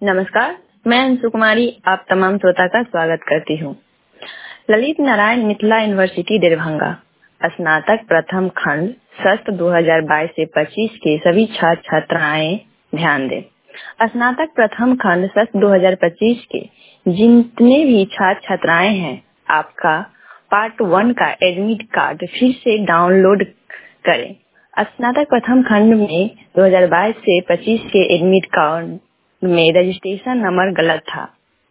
नमस्कार, मैं अंशु कुमारी आप तमाम श्रोता का स्वागत करती हूँ। ललित नारायण मिथिला यूनिवर्सिटी दरभंगा स्नातक प्रथम खंड सत्र 2022 से 25 के सभी छात्र छात्राएं ध्यान दें। स्नातक प्रथम खंड सत्र 2025 के जितने भी छात्र छात्राएं हैं, आपका पार्ट 1 का एडमिट कार्ड फिर से डाउनलोड करें। स्नातक प्रथम खंड में 2022 से 25 के एडमिट कार्ड में रजिस्ट्रेशन नंबर गलत था।